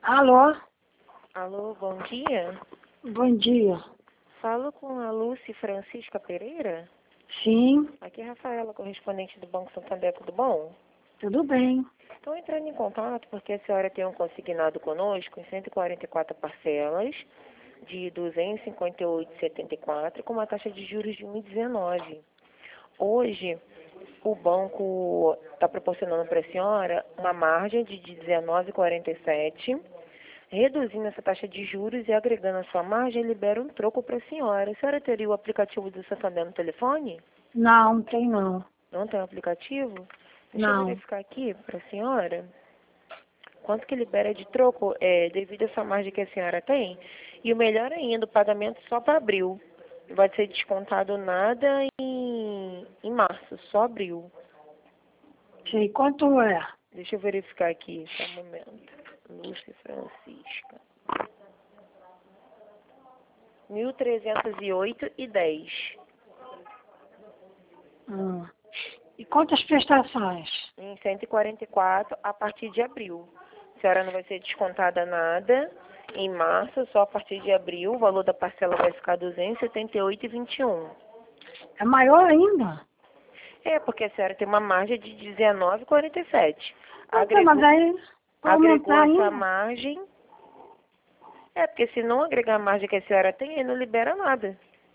Alô? Alô, bom dia. Bom dia. Falo com a Lúcia Francisca Pereira. Sim, Aqui é a Rafaela, correspondente do Banco Santander, tudo bom? tudo bem. Estou entrando em contato porque a senhora tem um consignado conosco em 144 parcelas de R$ 258,74 com uma taxa de juros de 1,19. Hoje, o banco está proporcionando para a senhora uma margem de 19,47. Reduzindo essa taxa de juros e agregando a sua margem, libera um troco para a senhora. A senhora teria o aplicativo do Santander no telefone? Não tem não. Não tem o aplicativo? Deixa eu Não. verificar aqui para a senhora. Quanto que libera de troco devido a essa margem que a senhora tem. E o melhor ainda, o pagamento só para abril. Não vai ser descontado nada em março, só abril. Sei quanto é. Deixa eu verificar aqui, só um momento. Lúcia Francisca. 1.308,10. E quantas prestações? Em 144 a partir de abril. A senhora não vai ser descontada nada em março, só a partir de abril. O valor da parcela vai ficar R$ 278,21. É maior ainda? É, porque a senhora tem uma margem de 19,47. Mas aí, para Agregou aumentar essa ainda? margem. É, porque se não agregar a margem que a senhora tem, ele não libera nada.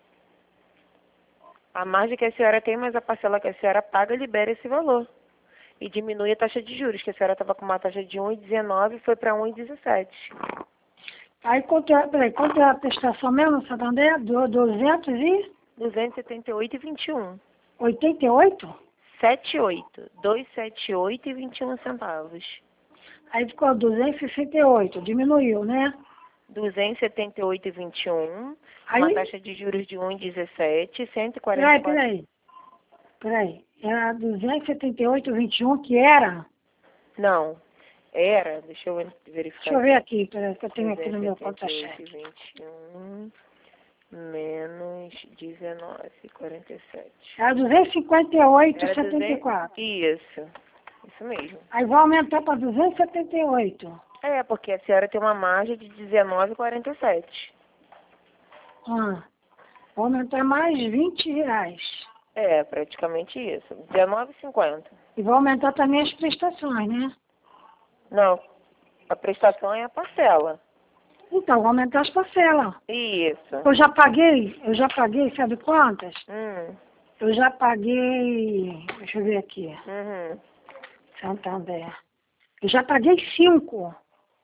A margem que a senhora tem, mas a parcela que a senhora paga, libera esse valor. E diminui a taxa de juros, que a senhora estava com uma taxa de 1,19 e foi para 1,17. Aí quanto é a prestação mesmo, Santander? 278,21. 288? 78. 278,21 centavos. Aí ficou 268, diminuiu, né? 278,21. Aí, Uma taxa de juros de 1,17. 144. Peraí. Era 278,21 que era? Não. Era, deixa eu verificar. Deixa eu ver aqui, peraí, que eu tenho aqui no meu conta-cheque. 278,21 menos 19,47. Era Era 258,74. Isso mesmo. Aí vai aumentar para 278. É, porque a senhora tem uma margem de 19,47. Vai aumentar mais R$ 20. É, praticamente isso. 19,50. E vai aumentar também as prestações, né? Não, a prestação é a parcela. Então, vai aumentar as parcelas. Isso. Eu já paguei, sabe quantas? Eu já paguei, deixa eu ver aqui, Santander. Eu já paguei 5.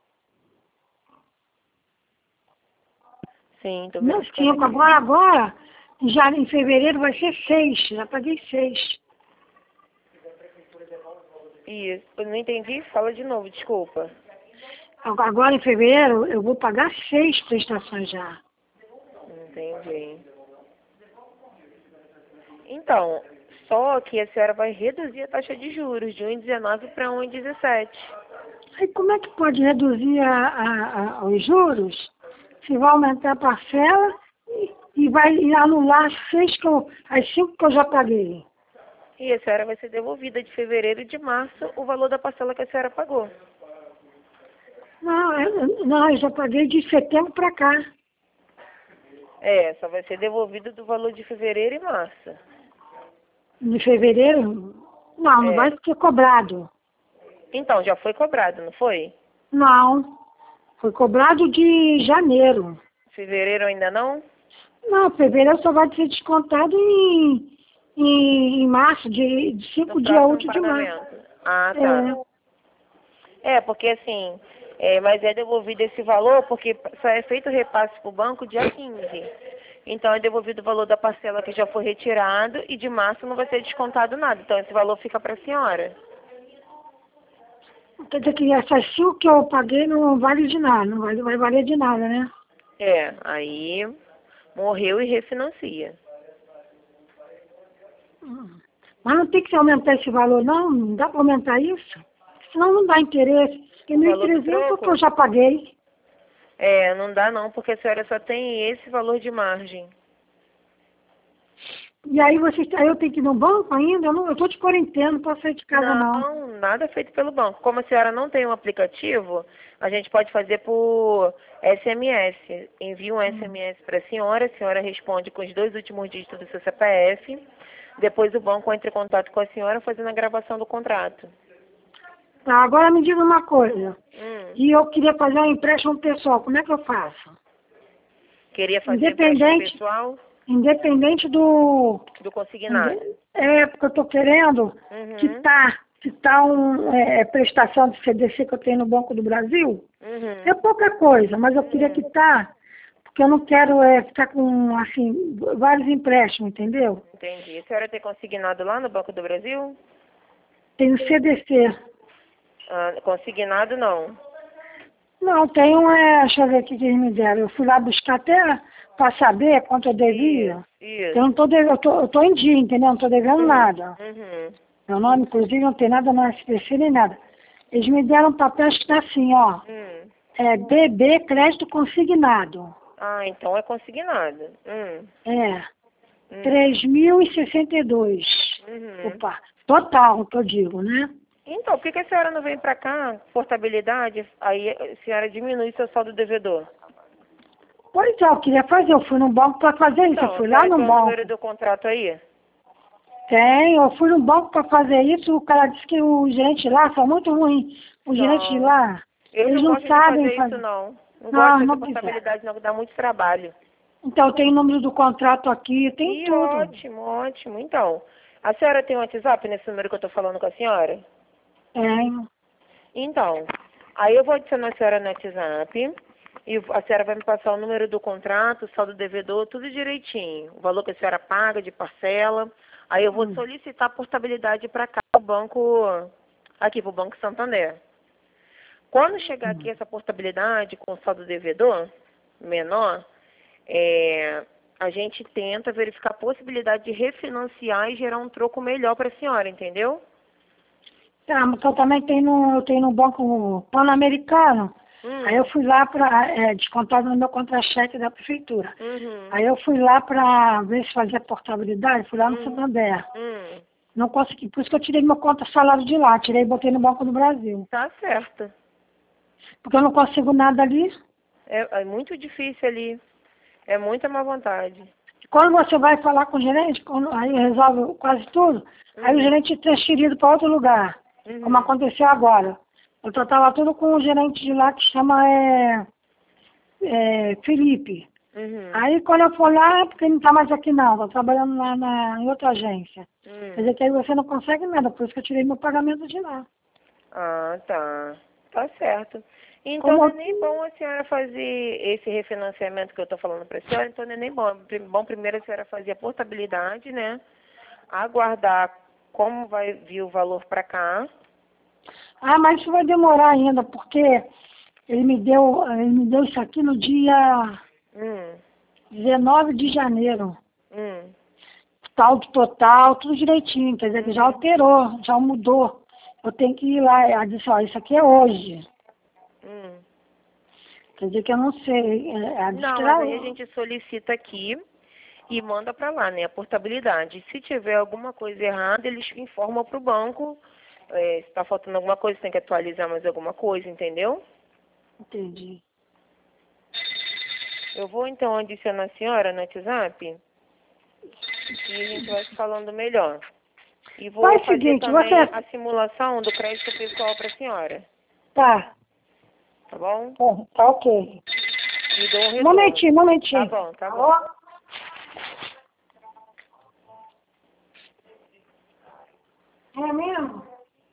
Sim, tô Não, verificando 5. aqui. Agora, já em fevereiro vai ser 6. Já paguei 6. Isso. Eu não entendi, fala de novo, desculpa. Agora em fevereiro eu vou pagar 6 prestações já. Entendi. Então, só que a senhora vai reduzir a taxa de juros de 1,19 para 1,17. Aí como é que pode reduzir os juros se vai aumentar a parcela e vai anular as 5 que eu já paguei? E a senhora vai ser devolvida de fevereiro e de março o valor da parcela que a senhora pagou. Não, eu já paguei de setembro para cá. É, só vai ser devolvido do valor de fevereiro e março. De fevereiro? Não vai ser cobrado. Então, já foi cobrado, não foi? Não, foi cobrado de janeiro. Fevereiro ainda não? Não, fevereiro só vai ser descontado em março, de 5 No dias próximo úteis de março. pagamento. Ah, tá. Porque assim, mas é devolvido esse valor porque só é feito o repasse para o banco dia 15. Então é devolvido o valor da parcela que já foi retirado e de março não vai ser descontado nada. Então esse valor fica para a senhora. Quer dizer que essas 5 que eu paguei não vale de nada, não vai valer de nada, né? Aí morreu e refinancia. Mas não tem que aumentar esse valor, não? Não dá para aumentar isso? Senão não dá interesse. Porque 1.300 é o que eu já paguei. Não dá não, porque a senhora só tem esse valor de margem. E aí aí eu tenho que ir no banco ainda? Eu tô de quarentena, não posso sair de casa não. Não, nada feito pelo banco. Como a senhora não tem um aplicativo, a gente pode fazer por SMS. Envia um SMS para a senhora responde com os 2 últimos dígitos do seu CPF, depois o banco entra em contato com a senhora fazendo a gravação do contrato. Tá, agora me diga uma coisa. Hum. E eu queria fazer um empréstimo pessoal, como é que eu faço? Queria fazer empréstimo pessoal Independente do... do consignado. É, porque eu estou querendo quitar prestação de CDC que eu tenho no Banco do Brasil. É pouca coisa, mas eu queria quitar, porque eu não quero ficar com, assim, vários empréstimos, entendeu? Entendi. A senhora tem consignado lá no Banco do Brasil? Tenho CDC. Ah, consignado não. Não, tenho, deixa eu ver o que eles me deram. Eu fui lá buscar até para saber quanto eu devia. Isso. Eu não tô devendo, eu tô em dia, entendeu? Não tô devendo nada. Meu nome, inclusive, não tem nada no SPC nem nada. Eles me deram um papel que está assim, ó. BB Crédito Consignado. Ah, então é consignado. 3.062. Opa, total, que eu digo, né? Então, por que a senhora não vem para cá, portabilidade, aí a senhora diminui seu saldo devedor? Pois é, eu queria fazer, eu fui no banco para fazer isso, Então, eu fui lá no tem o banco. número do contrato aí? Tem, eu fui no banco para fazer isso, o cara disse que o gerente lá são muito ruins. O gerente de lá, eles não sabem de fazer isso, não. Não Não, gosto de não fazer quiser. portabilidade, não, que dá muito trabalho. Então, tem o número do contrato aqui, tem tudo. Ótimo, ótimo. Então, a senhora tem um WhatsApp nesse número que eu estou falando com a senhora? Tenho. Então, aí eu vou adicionar a senhora no WhatsApp e a senhora vai me passar o número do contrato, o saldo devedor, tudo direitinho. O valor que a senhora paga de parcela. Aí eu vou solicitar a portabilidade para cá, pro banco, aqui pro Banco Santander. Quando chegar aqui essa portabilidade com o saldo devedor menor, a gente tenta verificar a possibilidade de refinanciar e gerar um troco melhor para a senhora, entendeu? Tá, mas eu também eu tenho no banco Pan-Americano. Aí eu fui lá para descontado no meu contra-cheque da prefeitura. Aí eu fui lá para ver se fazia portabilidade, fui lá no Santander. Não consegui, por isso que eu tirei meu conta salário de lá, tirei e botei no Banco do Brasil. Tá certo. Porque eu não consigo nada ali. É muito difícil ali. É muita má vontade. Quando você vai falar com o gerente, aí resolve quase tudo, aí o gerente é transferido para outro lugar, como aconteceu agora. Eu estava tudo com o gerente de lá que chama Felipe. Aí quando eu for lá, porque ele não está mais aqui não, estou trabalhando lá em outra agência. Quer dizer que aí você não consegue nada, por isso que eu tirei meu pagamento de lá. Ah, tá. Tá certo. Então não é nem bom a senhora fazer esse refinanciamento que eu estou falando para a senhora, então não é nem bom. Bom, primeiro a senhora fazer a portabilidade, né? Aguardar como vai vir o valor para cá. Ah, mas isso vai demorar ainda, porque ele me deu isso aqui no dia 19 de janeiro. Saldo total, tudo direitinho, quer dizer que já alterou, já mudou. Eu tenho que ir lá, ela disse, ó, isso aqui é hoje. Quer dizer que eu não sei. Não, mas aí a gente solicita aqui e manda para lá, né, a portabilidade. Se tiver alguma coisa errada, eles informam para o banco. Se está faltando alguma coisa, tem que atualizar mais alguma coisa, entendeu? Entendi. Eu vou então adicionar a senhora no WhatsApp e a gente vai se falando melhor. E vou Faz o fazer seguinte, também a simulação do crédito pessoal para a senhora. Tá. Tá bom? Tá ok. E dou um retorno. Momentinho. Tá bom. Alô? É mesmo?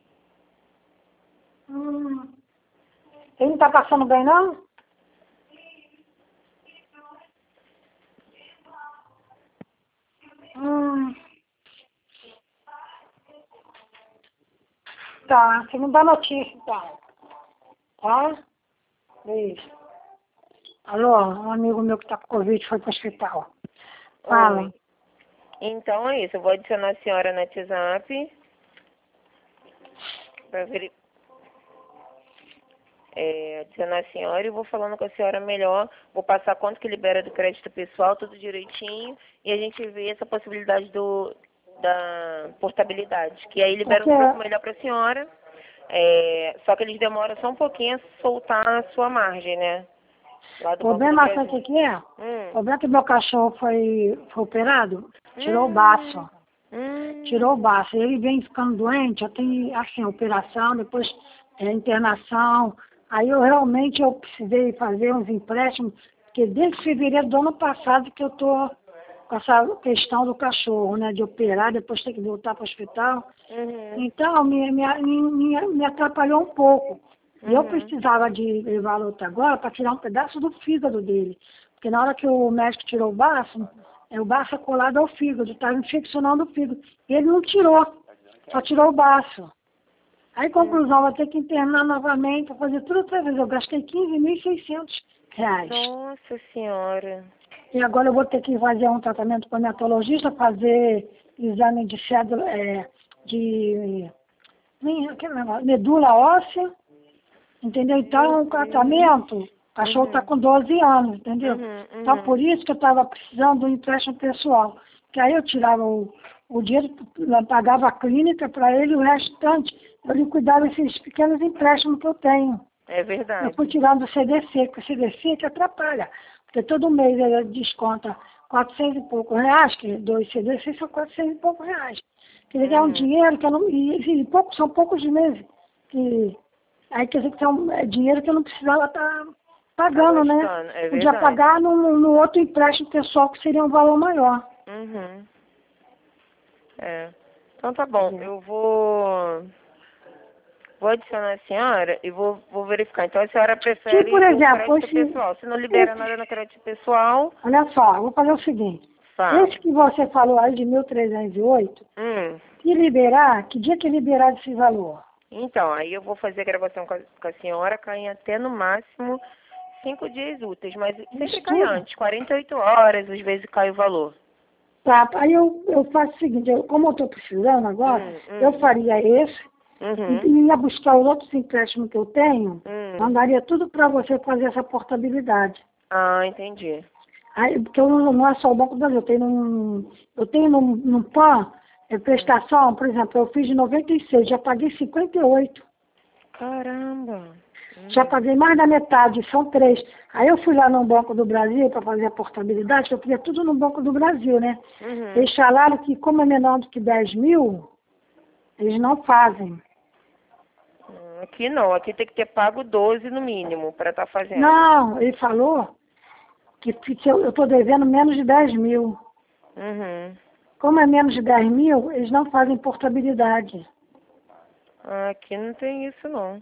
Ele não tá passando bem, não? Tá, você me dá notícia, então. Tá? Beijo. Alô, um amigo meu que tá com Covid foi pro hospital. Fala. Oi. Então é isso, eu vou adicionar a senhora no WhatsApp para ver. adicionar a senhora e vou falando com a senhora melhor. Vou passar quanto que libera do crédito pessoal, tudo direitinho. E a gente vê essa possibilidade da portabilidade. Que aí libera um pouco melhor para a senhora. Só que eles demoram só um pouquinho a soltar a sua margem, né? O problema sabe o que é? O problema é que meu cachorro foi operado, tirou o baço. Tirou o baço. Ele vem ficando doente, eu tenho, assim, operação, depois internação. Aí eu precisei fazer uns empréstimos, porque desde fevereiro do ano passado que eu tô com essa questão do cachorro, né? De operar, depois ter que voltar para o hospital. Então, me atrapalhou um pouco. E eu precisava de levá-lo outra agora para tirar um pedaço do fígado dele. Porque na hora que o médico tirou o baço é colado ao fígado, estava infeccionando o fígado. E ele não tirou, só tirou o baço. Aí, conclusão, vai ter que internar novamente para fazer tudo outra vez. Eu gastei R$15.600. Nossa Senhora. E agora eu vou ter que fazer um tratamento com o neurologista, fazer exame de cédula, de medula óssea, entendeu? Então, o tratamento, o cachorro está com 12 anos, entendeu? Então, por isso que eu estava precisando do empréstimo pessoal. Que aí eu tirava o dinheiro, pagava a clínica para ele, o restante, eu lhe cuidava desses pequenos empréstimos que eu tenho. É verdade. Eu fui tirando o CDC, porque o CDC que atrapalha. Porque todo mês ele desconta 400 e poucos reais, que 2 CDC são 400 e poucos reais. Que ele ganha um dinheiro que eu não. São poucos meses. Aí quer dizer que é dinheiro que eu não precisava estar pagando, né? Podia pagar no outro empréstimo pessoal, que seria um valor maior. Então tá bom, eu vou adicionar a senhora e vou verificar. Então a senhora prefere por exemplo, o crédito pessoal. Se não libera nada no crédito pessoal... Olha só, eu vou fazer o seguinte. Esse que você falou aí de 1.308, se liberar, que dia que liberar esse valor? Então, aí eu vou fazer a gravação com a senhora, cai até no máximo 5 dias úteis, mas sempre cai antes, 48 horas, às vezes cai o valor. Tá, aí eu faço o seguinte, como eu estou precisando agora, eu faria esse, e ia buscar os outros empréstimos que eu tenho, mandaria tudo para você fazer essa portabilidade. Ah, entendi. Aí, porque não é só o Banco do Brasil, eu tenho no PAN, prestação, por exemplo, eu fiz de 96, já paguei 58. Caramba! Já paguei mais da metade, são 3. Aí eu fui lá no Banco do Brasil para fazer a portabilidade, que eu queria tudo no Banco do Brasil, né? Eles falaram que como é menor do que 10 mil, eles não fazem. Aqui não, aqui tem que ter pago 12 no mínimo para estar fazendo. Não, ele falou que eu estou devendo menos de 10 mil. Como é menos de 10 mil, eles não fazem portabilidade. Aqui não tem isso, não.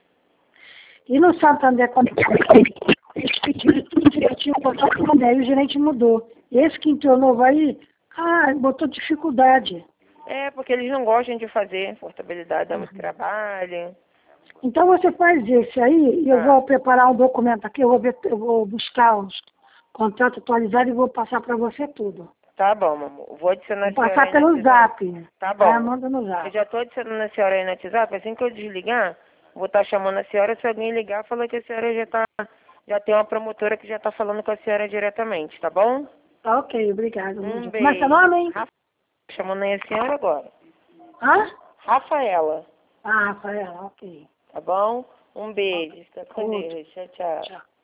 E no Santander, quando eles pediram tudo direitinho, o Santander, aí o gerente mudou. Esse que entrou novo aí, botou dificuldade. Porque eles não gostam de fazer portabilidade, dá muito trabalho. Então você faz esse aí, e eu vou preparar um documento aqui, eu vou buscar os contratos atualizados e vou passar para você tudo. Tá bom, amor. Vou adicionar a senhora passar pelo Zap. Tá bom. Manda no Zap. Eu já estou adicionando a senhora aí no WhatsApp. Assim que eu desligar, vou estar chamando a senhora. Se alguém ligar, falou que a senhora já tem uma promotora que já está falando com a senhora diretamente, tá bom? Tá ok, obrigado. Beijo. Como é seu nome, hein? Chamando aí a senhora agora. Rafaela. Rafaela. Rafaela, ok. Tá bom? Um beijo. Fica com Deus. Tchau, tchau.